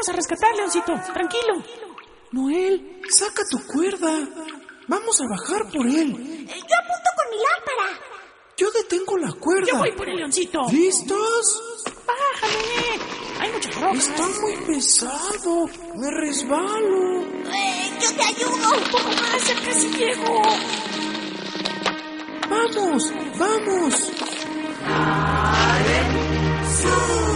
vamos a rescatar, Leoncito. Tranquilo. Noel, saca tu cuerda. Vamos a bajar por él. Yo apunto con mi lámpara. Yo detengo la cuerda. Yo voy por el Leoncito. ¿Listos? Bájame. Hay muchas rocas. Está muy pesado. Me resbalo. Yo te ayudo. Un poco más, ya casi llego. ¡Vamos! ¡Vamos! ¡Sube!